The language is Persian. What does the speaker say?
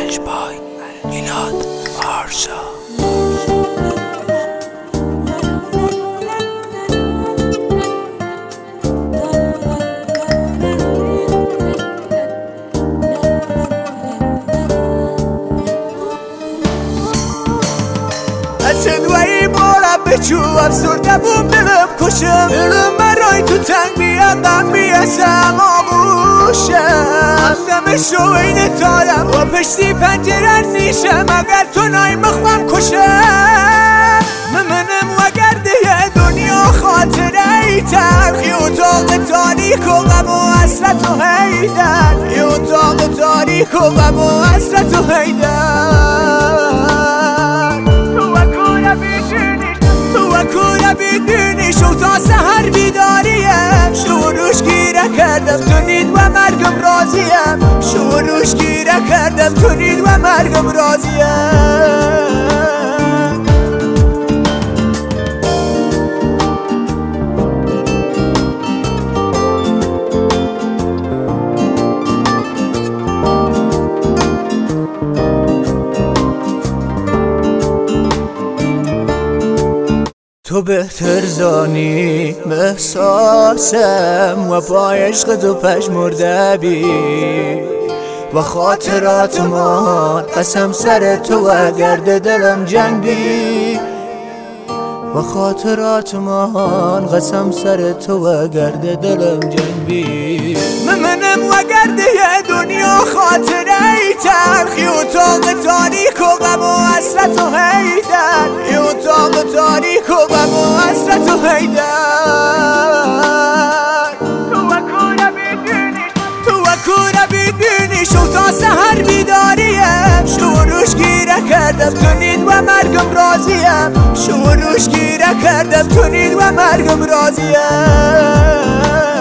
الجباي میلاد آرشا. دوایی بارم بچو افسرده بوم دلم کشم، دلم برای تو تنگ بیاد غم بیاسم آغوشم، همدمش رو این تارم و پشتی پنجره نیشم، اگر تو نای مخوام کشم ممنم وگر ده دنیا خاطره ای تلخی اتاق تاریک و غم و حسرت و حیدر، ای اتاق تاریک و غم و حسرت و حیدر. تو بیدونی شو تا سهر بیداریم، شوروش گیره کردم تو نید و مرگم راضیم، شوروش گیره کردم تو نید و مرگم راضیم. تو بهتر زانی احساسم و با عشق تو پژمرده بی و خاطرات ما قسم سر تو و گرد دلم جنگ بی و خاطرات ما قسم سر تو و گرد دلم جنگ بی ممنم و گرده دنیا خاطره ای تلخی اتاق تاریک و غم و حسرت و حیدر، ای اتاق تاریک و غم و حسرت و حیدر. تو کوره بیدونی شو تا سهر بیداریم، شوروش گیره کردم تو نید و مرگم راضیم، شوروش گیره کردم تو نید و مرگم راضیم.